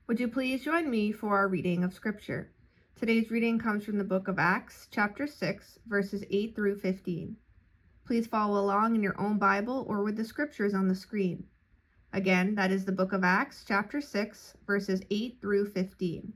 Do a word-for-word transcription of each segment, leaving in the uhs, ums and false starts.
Would you please join me for our reading of Scripture? Today's reading comes from the book of Acts, chapter six, verses eight through fifteen. Please follow along in your own Bible or with the scriptures on the screen. Again, that is the book of Acts, chapter six, verses eight through fifteen.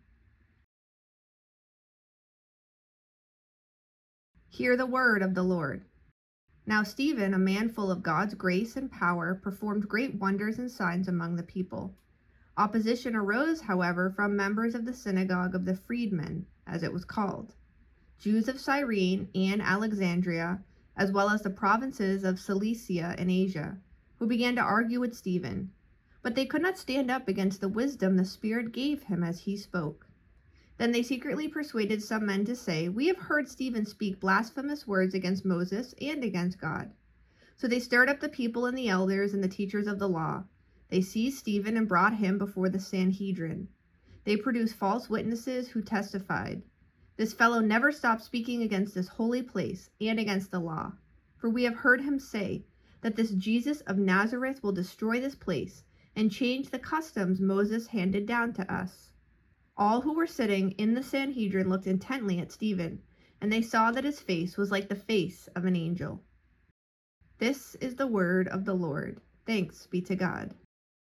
Hear the word of the Lord. Now Stephen, a man full of God's grace and power, performed great wonders and signs among the people. Opposition arose, however, from members of the synagogue of the freedmen, as it was called, Jews of Cyrene and Alexandria, as well as the provinces of Cilicia and Asia, who began to argue with Stephen. But they could not stand up against the wisdom the Spirit gave him as he spoke. Then they secretly persuaded some men to say, "We have heard Stephen speak blasphemous words against Moses and against God." So they stirred up the people and the elders and the teachers of the law. They seized Stephen and brought him before the Sanhedrin. They produced false witnesses who testified, "This fellow never stopped speaking against this holy place and against the law. For we have heard him say that this Jesus of Nazareth will destroy this place and change the customs Moses handed down to us." All who were sitting in the Sanhedrin looked intently at Stephen, and they saw that his face was like the face of an angel. This is the word of the Lord. Thanks be to God.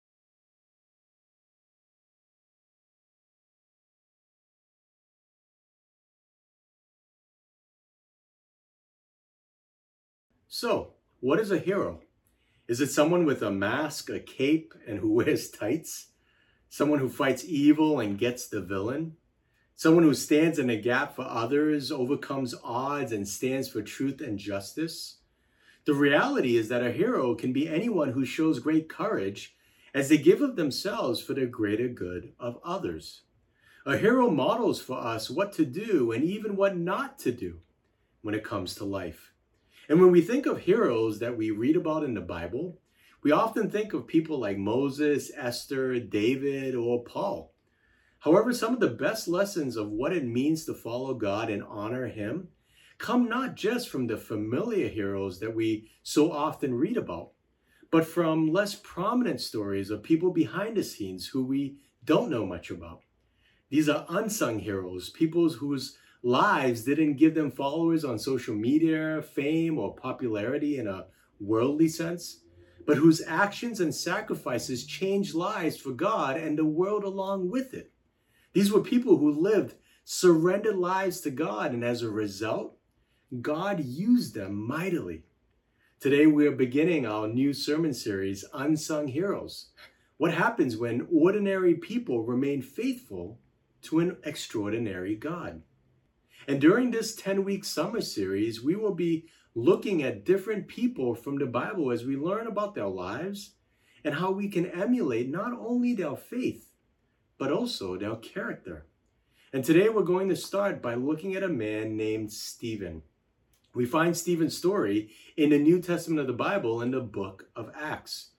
So, what is a hero? Is it someone with a mask, a cape, and who wears tights? Someone who fights evil and gets the villain? Someone who stands in a gap for others, overcomes odds, and stands for truth and justice? The reality is that a hero can be anyone who shows great courage as they give of themselves for the greater good of others. A hero models for us what to do and even what not to do when it comes to life. And when we think of heroes that we read about in the Bible, we often think of people like Moses, Esther, David, or Paul. However, some of the best lessons of what it means to follow God and honor Him come not just from the familiar heroes that we so often read about, but from less prominent stories of people behind the scenes who we don't know much about. These are unsung heroes, people whose lives didn't give them followers on social media, fame, or popularity in a worldly sense, but whose actions and sacrifices changed lives for God and the world along with it. These were people who lived surrendered lives to God, and as a result, God used them mightily. Today, we are beginning our new sermon series, Unsung Heroes. What happens when ordinary people remain faithful to an extraordinary God? And during this ten-week summer series, we will be looking at different people from the Bible as we learn about their lives and how we can emulate not only their faith, but also their character. And today we're going to start by looking at a man named Stephen. We find Stephen's story in the New Testament of the Bible in the book of Acts.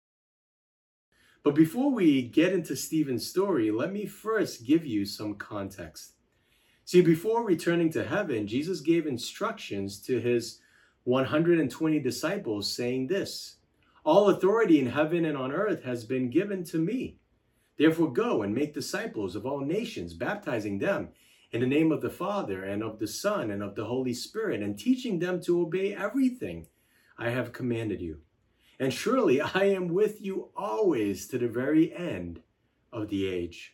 But before we get into Stephen's story, let me first give you some context. See, before returning to heaven, Jesus gave instructions to his one hundred twenty disciples saying this, "All authority in heaven and on earth has been given to me. Therefore go and make disciples of all nations, baptizing them in the name of the Father and of the Son and of the Holy Spirit, and teaching them to obey everything I have commanded you. And surely I am with you always to the very end of the age."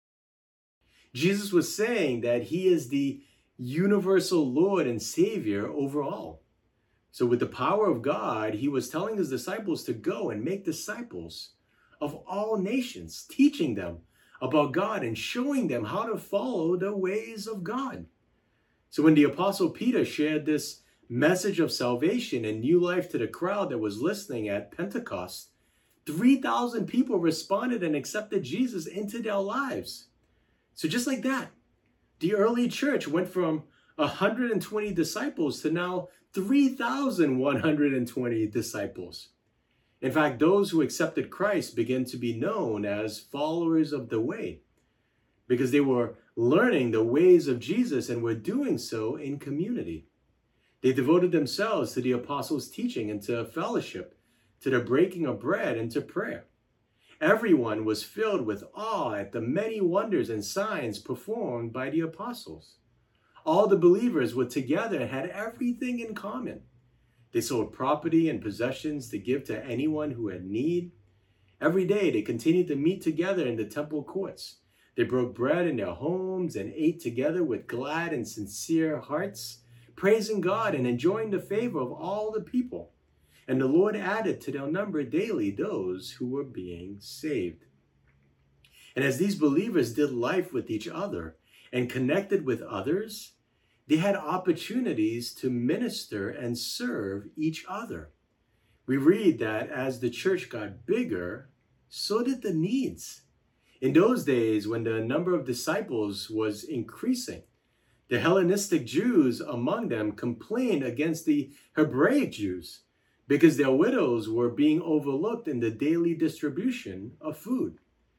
Jesus was saying that he is the universal Lord and Savior over all. So with the power of God, he was telling his disciples to go and make disciples of all nations, teaching them about God and showing them how to follow the ways of God. So when the Apostle Peter shared this message of salvation and new life to the crowd that was listening at Pentecost, three thousand people responded and accepted Jesus into their lives. So just like that, the early church went from one hundred twenty disciples to now three thousand one hundred twenty disciples. In fact, those who accepted Christ began to be known as followers of the way because they were learning the ways of Jesus and were doing so in community. They devoted themselves to the apostles' teaching and to fellowship, to the breaking of bread and to prayer. Everyone was filled with awe at the many wonders and signs performed by the apostles. All the believers were together and had everything in common. They sold property and possessions to give to anyone who had need. Every day they continued to meet together in the temple courts. They broke bread in their homes and ate together with glad and sincere hearts, praising God and enjoying the favor of all the people. And the Lord added to their number daily those who were being saved. And as these believers did life with each other and connected with others, they had opportunities to minister and serve each other. We read that as the church got bigger, so did the needs. In those days, when the number of disciples was increasing, the Hellenistic Jews among them complained against the Hebraic Jews because their widows were being overlooked in the daily distribution of food.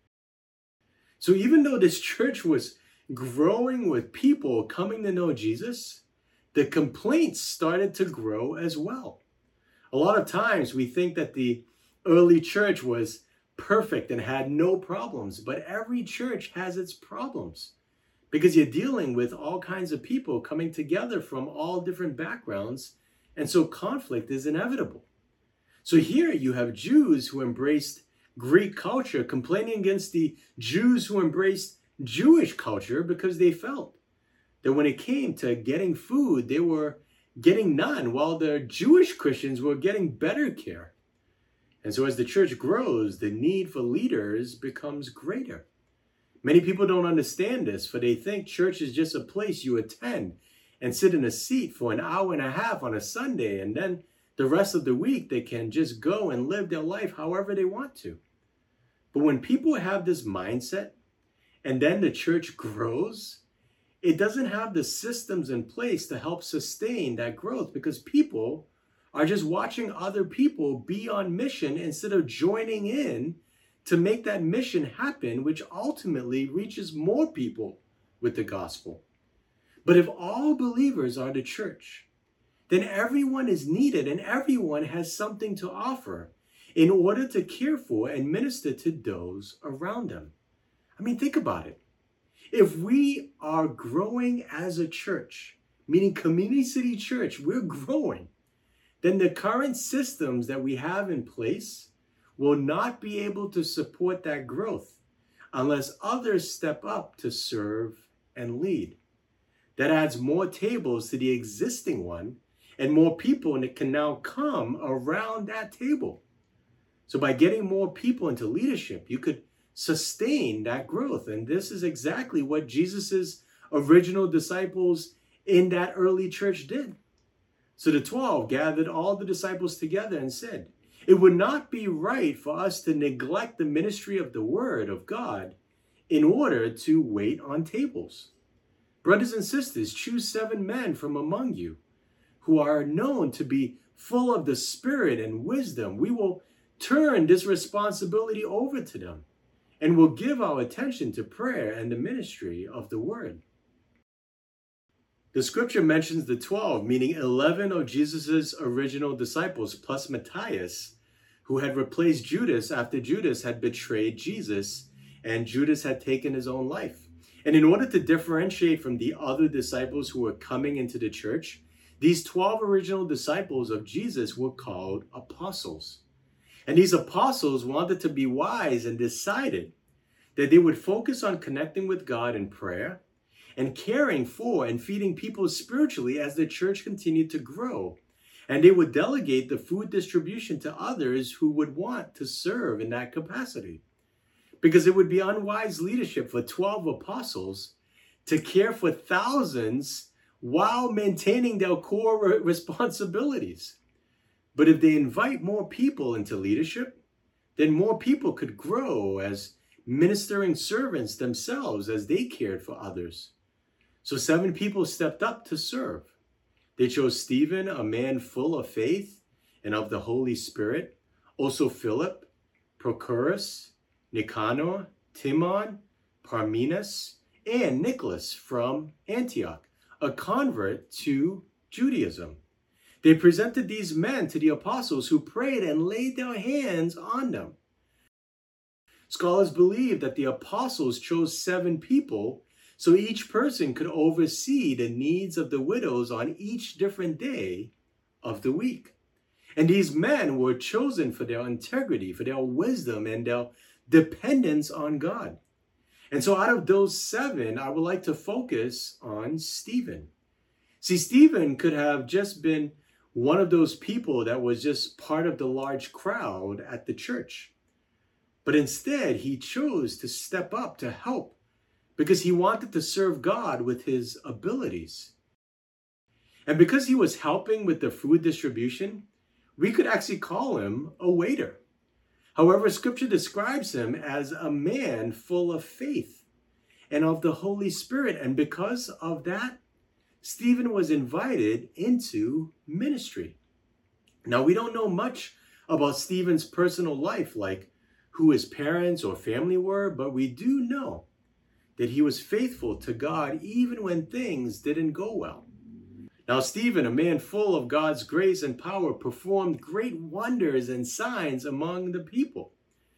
So even though this church was growing with people coming to know Jesus, the complaints started to grow as well. A lot of times we think that the early church was perfect and had no problems, but every church has its problems because you're dealing with all kinds of people coming together from all different backgrounds, and so conflict is inevitable. So here you have Jews who embraced Greek culture complaining against the Jews who embraced Jewish culture because they felt that when it came to getting food, they were getting none, while the Jewish Christians were getting better care. And so as the church grows, the need for leaders becomes greater. Many people don't understand this, for they think church is just a place you attend and sit in a seat for an hour and a half on a Sunday, and then the rest of the week they can just go and live their life however they want to. But when people have this mindset, and then the church grows, it doesn't have the systems in place to help sustain that growth because people are just watching other people be on mission instead of joining in to make that mission happen, which ultimately reaches more people with the gospel. But if all believers are the church, then everyone is needed and everyone has something to offer in order to care for and minister to those around them. I mean, think about it. If we are growing as a church, meaning Community City Church, we're growing, then the current systems that we have in place will not be able to support that growth unless others step up to serve and lead. That adds more tables to the existing one and more people that can now come around that table. So by getting more people into leadership, you could sustain that growth. And this is exactly what Jesus's original disciples in that early church did. So the twelve gathered all the disciples together and said, "It would not be right for us to neglect the ministry of the word of God in order to wait on tables. Brothers and sisters, choose seven men from among you who are known to be full of the Spirit and wisdom. We will turn this responsibility over to them and will give our attention to prayer and the ministry of the word." The scripture mentions the twelve, meaning eleven of Jesus's original disciples, plus Matthias, who had replaced Judas after Judas had betrayed Jesus and Judas had taken his own life. And in order to differentiate from the other disciples who were coming into the church, these twelve original disciples of Jesus were called apostles. And these apostles wanted to be wise and decided that they would focus on connecting with God in prayer and caring for and feeding people spiritually as the church continued to grow. And they would delegate the food distribution to others who would want to serve in that capacity. Because it would be unwise leadership for twelve apostles to care for thousands while maintaining their core responsibilities. But if they invite more people into leadership, then more people could grow as ministering servants themselves as they cared for others. So seven people stepped up to serve. They chose Stephen, a man full of faith and of the Holy Spirit, also Philip, Prochorus, Nicanor, Timon, Parmenas, and Nicholas from Antioch, a convert to Judaism. They presented these men to the apostles who prayed and laid their hands on them. Scholars believe that the apostles chose seven people so each person could oversee the needs of the widows on each different day of the week. And these men were chosen for their integrity, for their wisdom, and their dependence on God. And so out of those seven, I would like to focus on Stephen. See, Stephen could have just been one of those people that was just part of the large crowd at the church. But instead, he chose to step up to help because he wanted to serve God with his abilities. And because he was helping with the food distribution, we could actually call him a waiter. However, Scripture describes him as a man full of faith and of the Holy Spirit. And because of that, Stephen was invited into ministry. Now, we don't know much about Stephen's personal life, like who his parents or family were, but we do know that he was faithful to God even when things didn't go well. Now, Stephen, a man full of God's grace and power, performed great wonders and signs among the people.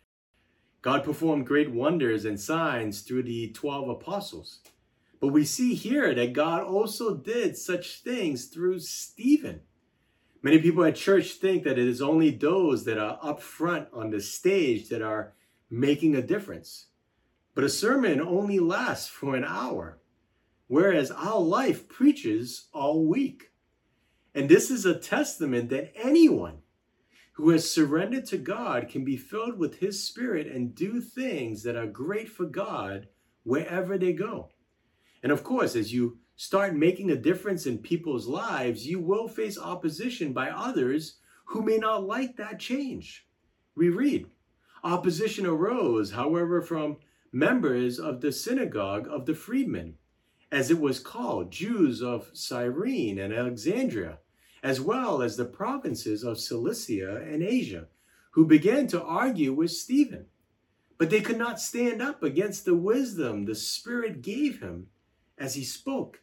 God performed great wonders and signs through the twelve apostles. But we see here that God also did such things through Stephen. Many people at church think that it is only those that are up front on the stage that are making a difference. But a sermon only lasts for an hour, whereas our life preaches all week. And this is a testament that anyone who has surrendered to God can be filled with his Spirit and do things that are great for God wherever they go. And of course, as you start making a difference in people's lives, you will face opposition by others who may not like that change. We read, opposition arose, however, from members of the synagogue of the freedmen, as it was called, Jews of Cyrene and Alexandria, as well as the provinces of Cilicia and Asia, who began to argue with Stephen. But they could not stand up against the wisdom the Spirit gave him as he spoke.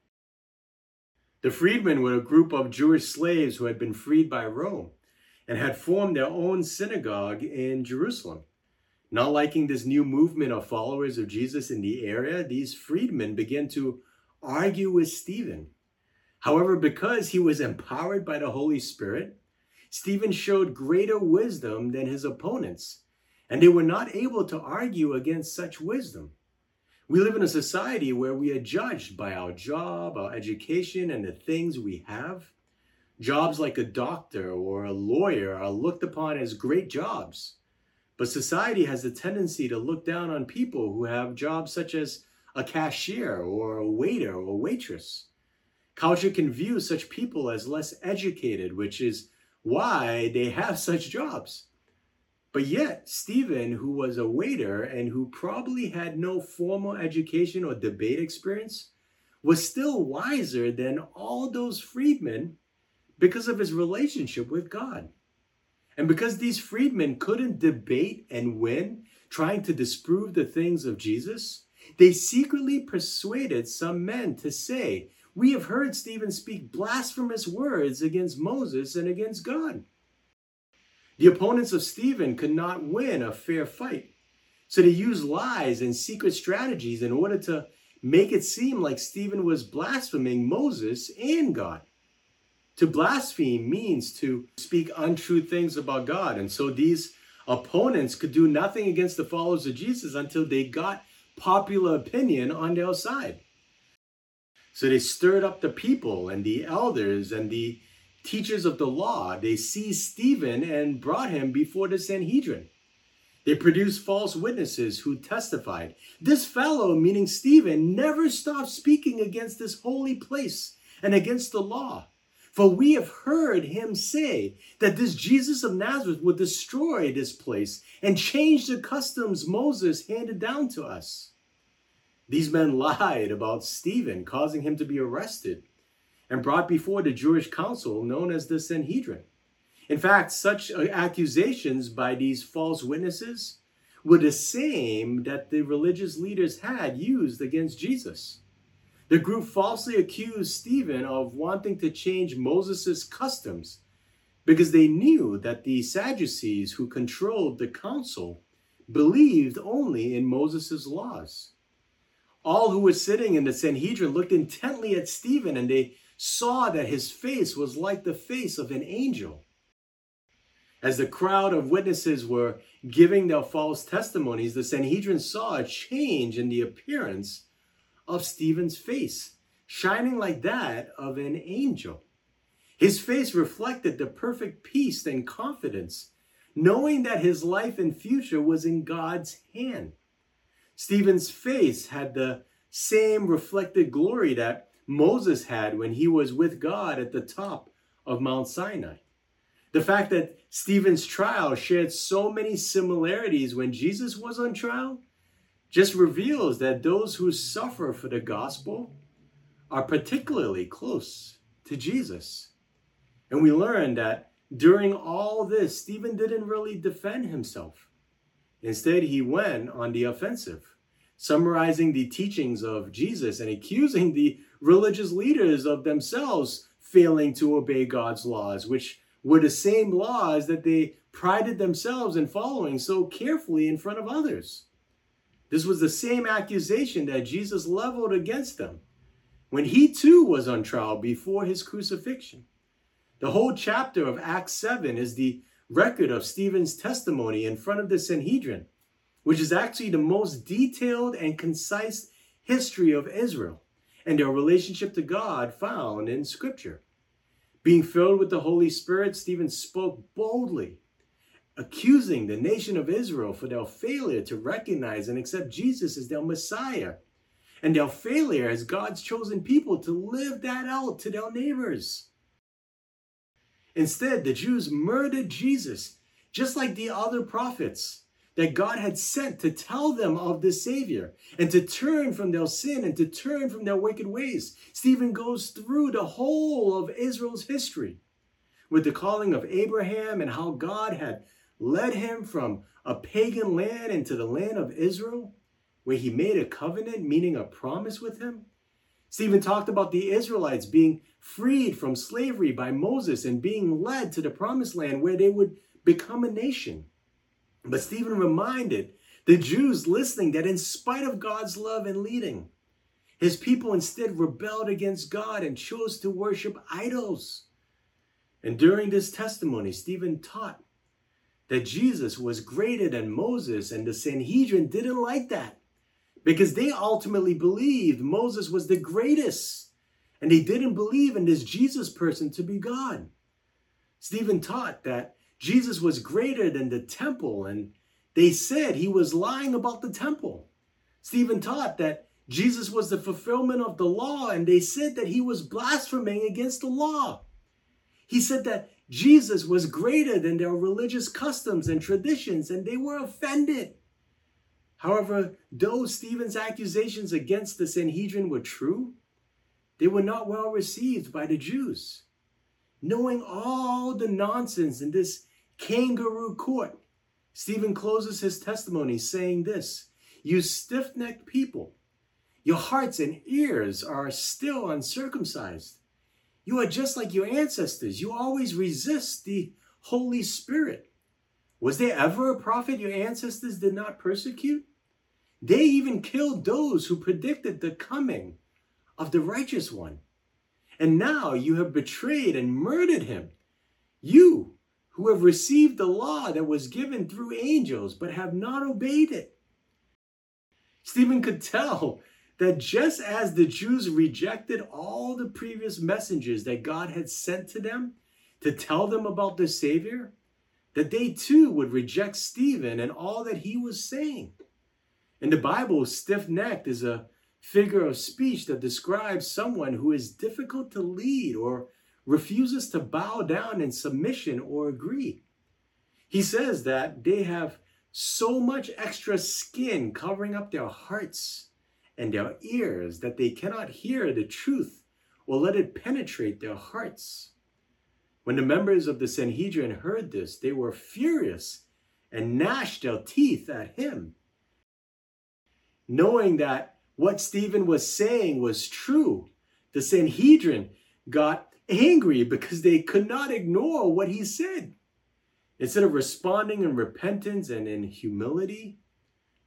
The freedmen were a group of Jewish slaves who had been freed by Rome and had formed their own synagogue in Jerusalem. Not liking this new movement of followers of Jesus in the area, these freedmen began to argue with Stephen. However, because he was empowered by the Holy Spirit, Stephen showed greater wisdom than his opponents, and they were not able to argue against such wisdom. We live in a society where we are judged by our job, our education, and the things we have. Jobs like a doctor or a lawyer are looked upon as great jobs. But society has a tendency to look down on people who have jobs such as a cashier or a waiter or waitress. Culture can view such people as less educated, which is why they have such jobs. But yet, Stephen, who was a waiter and who probably had no formal education or debate experience, was still wiser than all those freedmen because of his relationship with God. And because these freedmen couldn't debate and win, trying to disprove the things of Jesus, they secretly persuaded some men to say, "We have heard Stephen speak blasphemous words against Moses and against God." The opponents of Stephen could not win a fair fight, so they used lies and secret strategies in order to make it seem like Stephen was blaspheming Moses and God. To blaspheme means to speak untrue things about God. And so these opponents could do nothing against the followers of Jesus until they got popular opinion on their side. So they stirred up the people and the elders and the teachers of the law. They seized Stephen and brought him before the Sanhedrin. They produced false witnesses who testified, "This fellow," meaning Stephen, "never stopped speaking against this holy place and against the law. For we have heard him say that this Jesus of Nazareth would destroy this place and change the customs Moses handed down to us." These men lied about Stephen, causing him to be arrested and brought before the Jewish council known as the Sanhedrin. In fact, such accusations by these false witnesses were the same that the religious leaders had used against Jesus. The group falsely accused Stephen of wanting to change Moses' customs because they knew that the Sadducees who controlled the council believed only in Moses' laws. All who were sitting in the Sanhedrin looked intently at Stephen, and they saw that his face was like the face of an angel. As the crowd of witnesses were giving their false testimonies, the Sanhedrin saw a change in the appearance of Stephen's face, shining like that of an angel. His face reflected the perfect peace and confidence, knowing that his life and future was in God's hand. Stephen's face had the same reflected glory that Moses had when he was with God at the top of Mount Sinai. The fact that Stephen's trial shared so many similarities when Jesus was on trial just reveals that those who suffer for the gospel are particularly close to Jesus. And we learn that during all this, Stephen didn't really defend himself. Instead, he went on the offensive, summarizing the teachings of Jesus and accusing the religious leaders of themselves failing to obey God's laws, which were the same laws that they prided themselves in following so carefully in front of others. This was the same accusation that Jesus leveled against them when he too was on trial before his crucifixion. The whole chapter of Acts seven is the record of Stephen's testimony in front of the Sanhedrin, which is actually the most detailed and concise history of Israel and their relationship to God found in Scripture. Being filled with the Holy Spirit, Stephen spoke boldly, accusing the nation of Israel for their failure to recognize and accept Jesus as their Messiah, and their failure as God's chosen people to live that out to their neighbors. Instead, the Jews murdered Jesus, just like the other prophets that God had sent to tell them of the Savior and to turn from their sin and to turn from their wicked ways. Stephen goes through the whole of Israel's history with the calling of Abraham and how God had led him from a pagan land into the land of Israel, where he made a covenant, meaning a promise with him. Stephen talked about the Israelites being freed from slavery by Moses and being led to the promised land where they would become a nation. But Stephen reminded the Jews listening that in spite of God's love and leading, his people instead rebelled against God and chose to worship idols. And during this testimony, Stephen taught that Jesus was greater than Moses, and the Sanhedrin didn't like that because they ultimately believed Moses was the greatest, and they didn't believe in this Jesus person to be God. Stephen taught that Jesus was greater than the temple, and they said he was lying about the temple. Stephen taught that Jesus was the fulfillment of the law, and they said that he was blaspheming against the law. He said that Jesus was greater than their religious customs and traditions, and they were offended. However, though Stephen's accusations against the Sanhedrin were true, they were not well received by the Jews. Knowing all the nonsense in this kangaroo court, Stephen closes his testimony saying this: "You stiff-necked people, your hearts and ears are still uncircumcised. You are just like your ancestors. You always resist the Holy Spirit. Was there ever a prophet your ancestors did not persecute? They even killed those who predicted the coming of the righteous one. And now you have betrayed and murdered him. You who have received the law that was given through angels, but have not obeyed it." Stephen could tell that just as the Jews rejected all the previous messengers that God had sent to them to tell them about the Savior, that they too would reject Stephen and all that he was saying. In the Bible, stiff-necked is a figure of speech that describes someone who is difficult to lead or refuses to bow down in submission or agree. He says that they have so much extra skin covering up their hearts and their ears that they cannot hear the truth or let it penetrate their hearts. When the members of the Sanhedrin heard this, they were furious and gnashed their teeth at him. Knowing that what Stephen was saying was true, the Sanhedrin got angry because they could not ignore what he said. Instead of responding in repentance and in humility,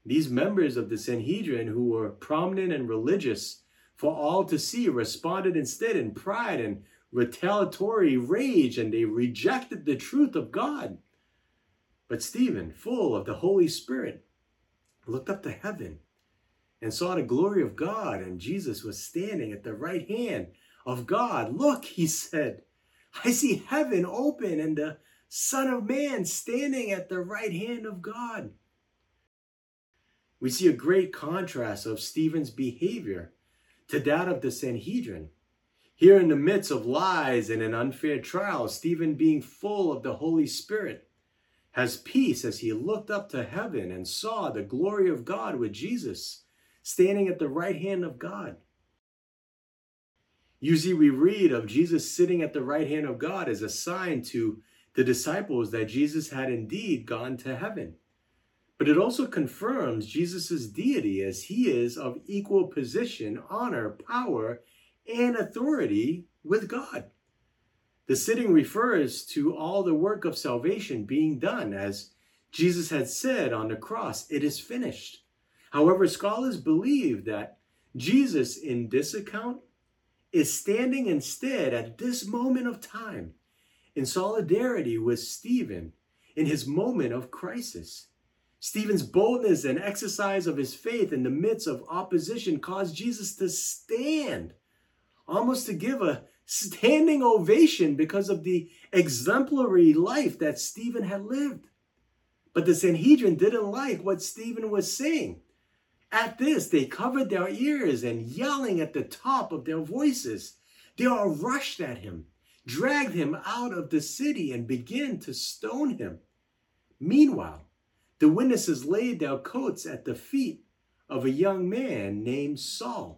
These members of the Sanhedrin, who were prominent and religious for all to see, responded instead in pride and retaliatory rage, and they rejected the truth of God. But Stephen, full of the Holy Spirit, looked up to heaven and saw the glory of God, and Jesus was standing at the right hand of God. "Look," he said, "I see heaven open and the Son of Man standing at the right hand of God." We see a great contrast of Stephen's behavior to that of the Sanhedrin. Here in the midst of lies and an unfair trial, Stephen, being full of the Holy Spirit, has peace as he looked up to heaven and saw the glory of God with Jesus standing at the right hand of God. Usually we read of Jesus sitting at the right hand of God as a sign to the disciples that Jesus had indeed gone to heaven. But it also confirms Jesus' deity, as he is of equal position, honor, power, and authority with God. The sitting refers to all the work of salvation being done, as Jesus had said on the cross, "It is finished." However, scholars believe that Jesus in this account is standing instead at this moment of time in solidarity with Stephen in his moment of crisis. Stephen's boldness and exercise of his faith in the midst of opposition caused Jesus to stand, almost to give a standing ovation because of the exemplary life that Stephen had lived. But the Sanhedrin didn't like what Stephen was saying. At this, they covered their ears and, yelling at the top of their voices, they all rushed at him, dragged him out of the city, and began to stone him. Meanwhile, the witnesses laid their coats at the feet of a young man named Saul.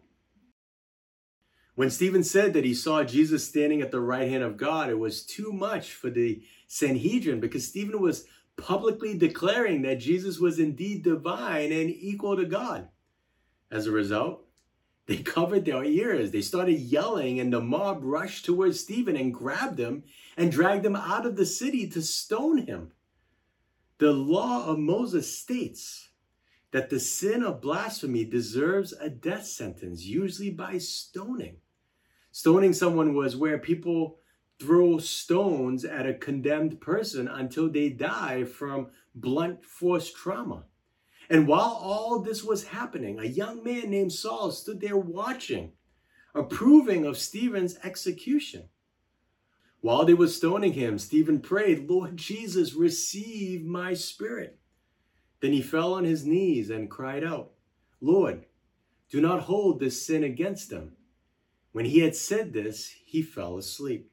When Stephen said that he saw Jesus standing at the right hand of God, it was too much for the Sanhedrin, because Stephen was publicly declaring that Jesus was indeed divine and equal to God. As a result, they covered their ears, they started yelling, and the mob rushed towards Stephen and grabbed him and dragged him out of the city to stone him. The law of Moses states that the sin of blasphemy deserves a death sentence, usually by stoning. Stoning someone was where people throw stones at a condemned person until they die from blunt force trauma. And while all this was happening, a young man named Saul stood there watching, approving of Stephen's execution. While they were stoning him, Stephen prayed, "Lord Jesus, receive my spirit." Then he fell on his knees and cried out, "Lord, do not hold this sin against them." When he had said this, he fell asleep.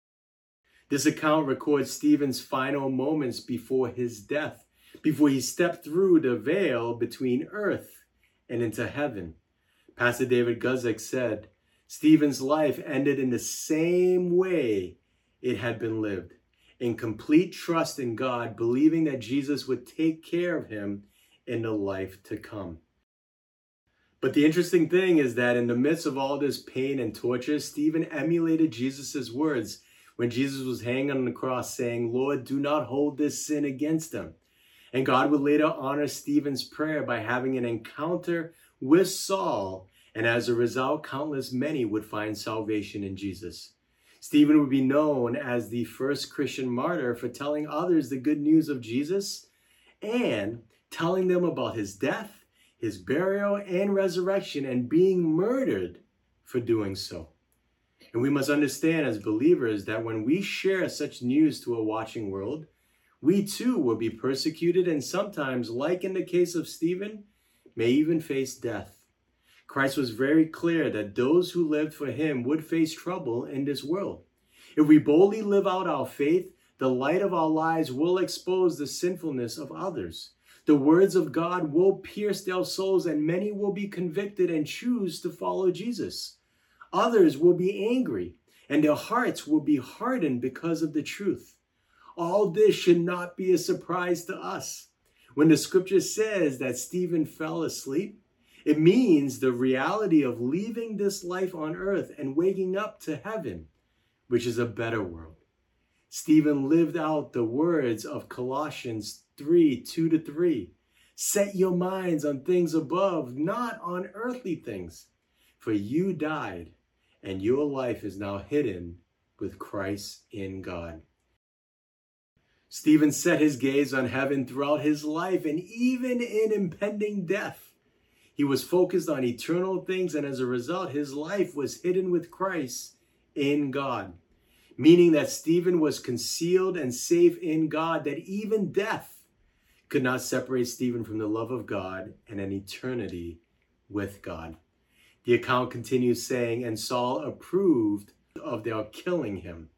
This account records Stephen's final moments before his death, before he stepped through the veil between earth and into heaven. Pastor David Guzik said, Stephen's life ended in the same way it had been lived, in complete trust in God, believing that Jesus would take care of him in the life to come. But the interesting thing is that in the midst of all this pain and torture, Stephen emulated Jesus' words when Jesus was hanging on the cross, saying, "Lord, do not hold this sin against them." And God would later honor Stephen's prayer by having an encounter with Saul, and as a result, countless many would find salvation in Jesus. Stephen would be known as the first Christian martyr for telling others the good news of Jesus and telling them about his death, his burial, and resurrection, and being murdered for doing so. And we must understand as believers that when we share such news to a watching world, we too will be persecuted, and sometimes, like in the case of Stephen, may even face death. Christ was very clear that those who lived for him would face trouble in this world. If we boldly live out our faith, the light of our lives will expose the sinfulness of others. The words of God will pierce their souls, and many will be convicted and choose to follow Jesus. Others will be angry, and their hearts will be hardened because of the truth. All this should not be a surprise to us. When the scripture says that Stephen fell asleep, it means the reality of leaving this life on earth and waking up to heaven, which is a better world. Stephen lived out the words of Colossians three, two to three, Set your minds on things above, not on earthly things. For you died, and your life is now hidden with Christ in God. Stephen set his gaze on heaven throughout his life, and even in impending death, he was focused on eternal things, and as a result, his life was hidden with Christ in God, meaning that Stephen was concealed and safe in God, that even death could not separate Stephen from the love of God and an eternity with God. The account continues saying, and Saul approved of their killing him.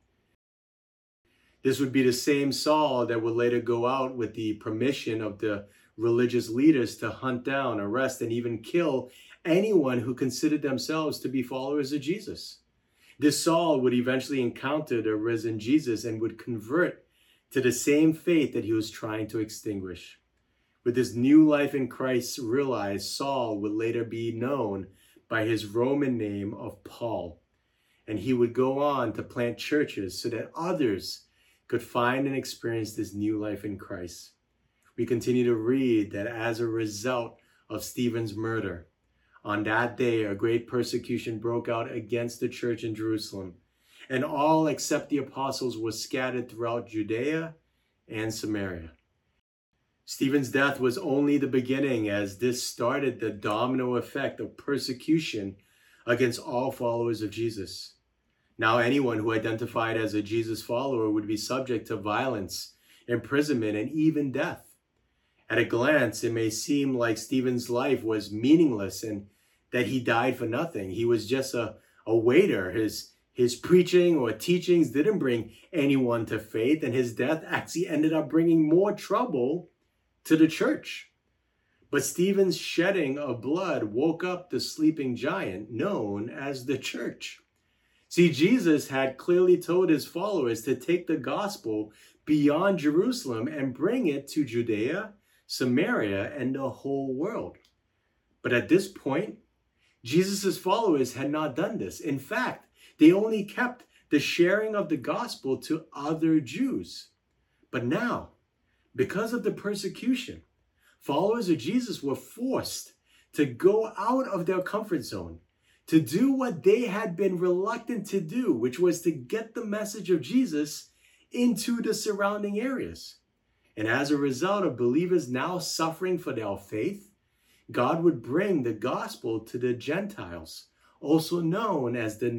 This would be the same Saul that would later go out with the permission of the religious leaders to hunt down, arrest, and even kill anyone who considered themselves to be followers of Jesus. This Saul would eventually encounter the risen Jesus and would convert to the same faith that he was trying to extinguish. With his new life in Christ realized, Saul would later be known by his Roman name of Paul. And he would go on to plant churches so that others could find and experience this new life in Christ. We continue to read that as a result of Stephen's murder, on that day a great persecution broke out against the church in Jerusalem, and all except the apostles were scattered throughout Judea and Samaria. Stephen's death was only the beginning, as this started the domino effect of persecution against all followers of Jesus. Now anyone who identified as a Jesus follower would be subject to violence, imprisonment, and even death. At a glance, it may seem like Stephen's life was meaningless and that he died for nothing. He was just a, a waiter. His, his preaching or teachings didn't bring anyone to faith, and his death actually ended up bringing more trouble to the church. But Stephen's shedding of blood woke up the sleeping giant known as the church. See, Jesus had clearly told his followers to take the gospel beyond Jerusalem and bring it to Judea, Samaria, and the whole world. But at this point, Jesus' followers had not done this. In fact, they only kept the sharing of the gospel to other Jews. But now, because of the persecution, followers of Jesus were forced to go out of their comfort zone, to do what they had been reluctant to do, which was to get the message of Jesus into the surrounding areas. And as a result of believers now suffering for their faith, God would bring the gospel to the Gentiles, also known as the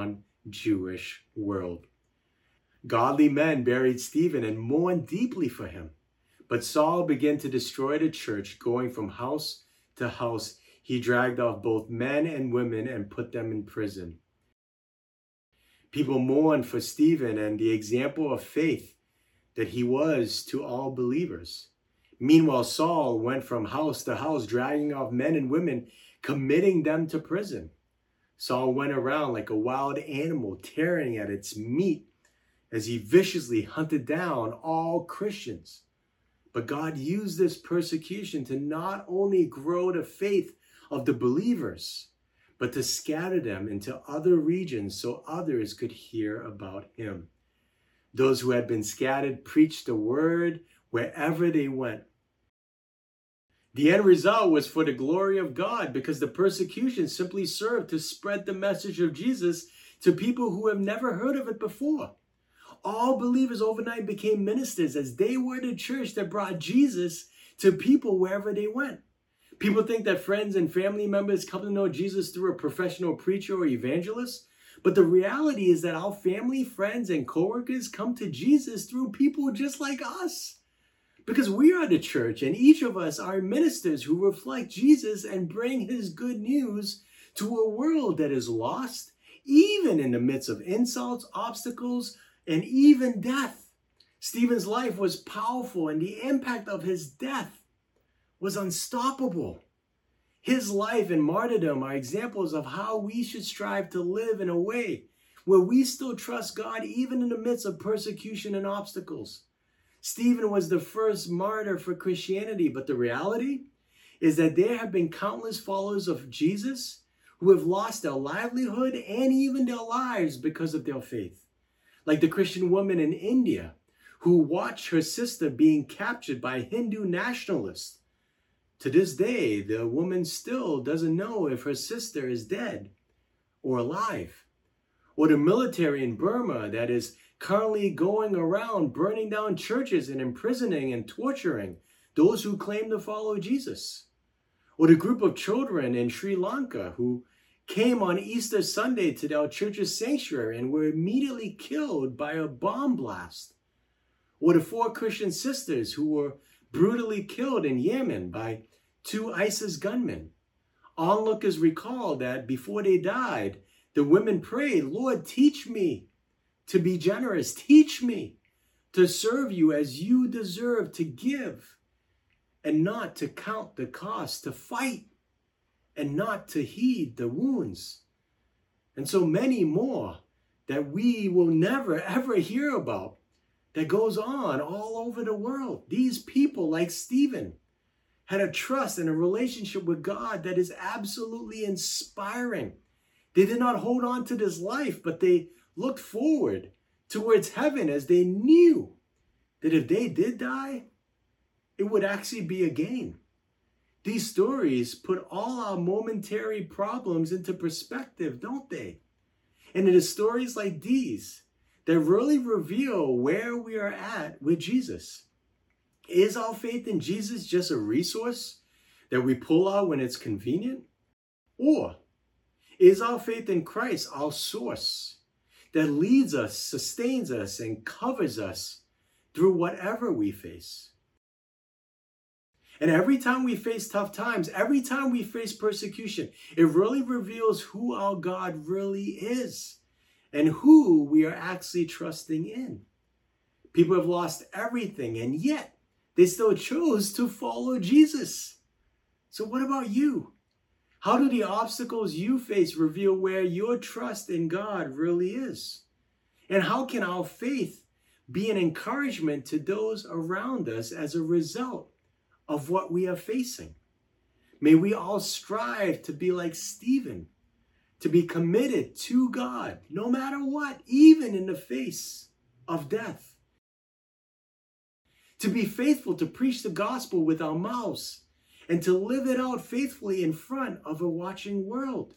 non-Jewish world. Godly men buried Stephen and mourned deeply for him. But Saul began to destroy the church, going from house to house. He dragged off both men and women and put them in prison. People mourned for Stephen and the example of faith that he was to all believers. Meanwhile, Saul went from house to house, dragging off men and women, committing them to prison. Saul went around like a wild animal, tearing at its meat as he viciously hunted down all Christians. But God used this persecution to not only grow the faith of the believers, but to scatter them into other regions so others could hear about him. Those who had been scattered preached the word wherever they went. The end result was for the glory of God, because the persecution simply served to spread the message of Jesus to people who have never heard of it before. All believers overnight became ministers, as they were the church that brought Jesus to people wherever they went. People think that friends and family members come to know Jesus through a professional preacher or evangelist, but the reality is that our family, friends, and coworkers come to Jesus through people just like us. Because we are the church, and each of us are ministers who reflect Jesus and bring his good news to a world that is lost, even in the midst of insults, obstacles, and even death. Stephen's life was powerful, and the impact of his death was unstoppable. His life and martyrdom are examples of how we should strive to live in a way where we still trust God even in the midst of persecution and obstacles. Stephen was the first martyr for Christianity, but the reality is that there have been countless followers of Jesus who have lost their livelihood and even their lives because of their faith. Like the Christian woman in India who watched her sister being captured by Hindu nationalists. To this day, the woman still doesn't know if her sister is dead or alive. Or the military in Burma that is currently going around burning down churches and imprisoning and torturing those who claim to follow Jesus. Or the group of children in Sri Lanka who came on Easter Sunday to our church's sanctuary and were immediately killed by a bomb blast. Or the four Christian sisters who were brutally killed in Yemen by two ISIS gunmen. Onlookers recall that before they died, the women prayed, "Lord, teach me to be generous. Teach me to serve you as you deserve, to give and not to count the cost, to fight and not to heed the wounds." And so many more that we will never, ever hear about that goes on all over the world. These people, like Stephen, had a trust and a relationship with God that is absolutely inspiring. They did not hold on to this life, but they looked forward towards heaven as they knew that if they did die, it would actually be a gain. These stories put all our momentary problems into perspective, don't they? And it is stories like these that really reveal where we are at with Jesus. Is our faith in Jesus just a resource that we pull out when it's convenient? Or is our faith in Christ our source that leads us, sustains us, and covers us through whatever we face? And every time we face tough times, every time we face persecution, it really reveals who our God really is and who we are actually trusting in. People have lost everything, and yet they still chose to follow Jesus. So what about you? How do the obstacles you face reveal where your trust in God really is? And how can our faith be an encouragement to those around us as a result of what we are facing? May we all strive to be like Stephen, to be committed to God, no matter what, even in the face of death. To be faithful to preach the gospel with our mouths and to live it out faithfully in front of a watching world.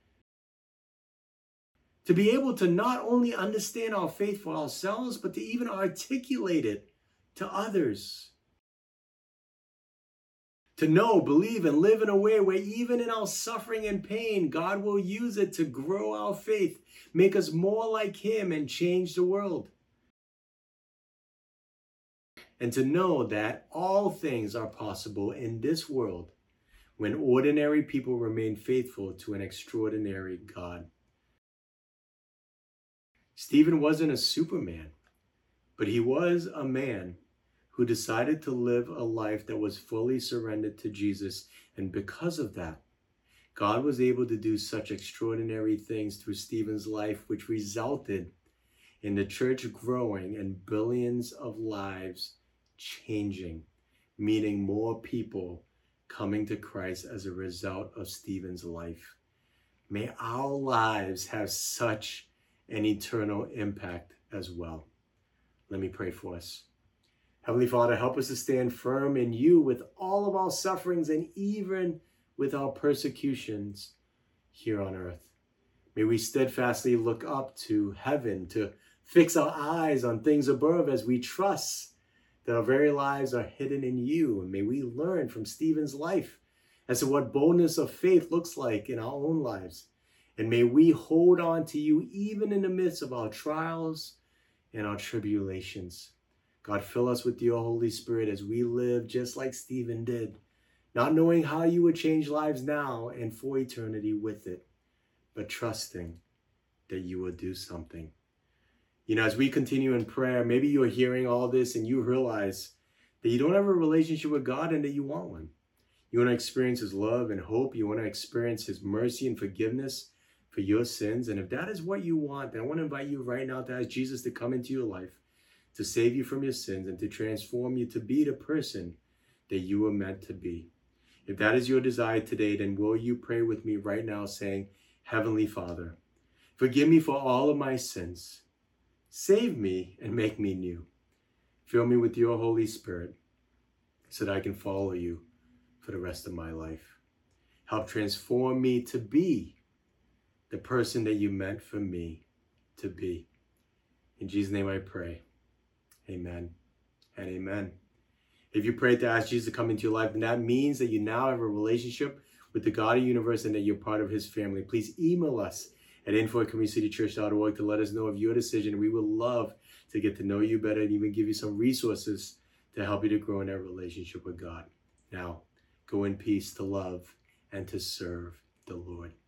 To be able to not only understand our faith for ourselves, but to even articulate it to others. To know, believe, and live in a way where even in our suffering and pain, God will use it to grow our faith, make us more like Him, and change the world. And to know that all things are possible in this world when ordinary people remain faithful to an extraordinary God. Stephen wasn't a Superman, but he was a man who decided to live a life that was fully surrendered to Jesus. And because of that, God was able to do such extraordinary things through Stephen's life, which resulted in the church growing and billions of lives changing, meaning more people coming to Christ as a result of Stephen's life. May our lives have such an eternal impact as well. Let me pray for us. Heavenly Father, help us to stand firm in you with all of our sufferings and even with our persecutions here on earth. May we steadfastly look up to heaven, to fix our eyes on things above as we trust that our very lives are hidden in you. And may we learn from Stephen's life as to what boldness of faith looks like in our own lives. And may we hold on to you even in the midst of our trials and our tribulations. God, fill us with your Holy Spirit as we live just like Stephen did, not knowing how you would change lives now and for eternity with it, but trusting that you will do something. You know, as we continue in prayer, maybe you're hearing all this and you realize that you don't have a relationship with God and that you want one. You want to experience his love and hope. You want to experience his mercy and forgiveness for your sins. And if that is what you want, then I want to invite you right now to ask Jesus to come into your life, to save you from your sins and to transform you to be the person that you were meant to be. If that is your desire today, then will you pray with me right now saying, Heavenly Father, forgive me for all of my sins. Save me and make me new. Fill me with your Holy Spirit so that I can follow you for the rest of my life. Help transform me to be the person that you meant for me to be. In Jesus' name I pray. Amen and amen. If you prayed to ask Jesus to come into your life, then that means that you now have a relationship with the God of the universe and that you're part of his family. Please email us at info at community city church dot org to let us know of your decision. We would love to get to know you better and even give you some resources to help you to grow in that relationship with God. Now, go in peace to love and to serve the Lord.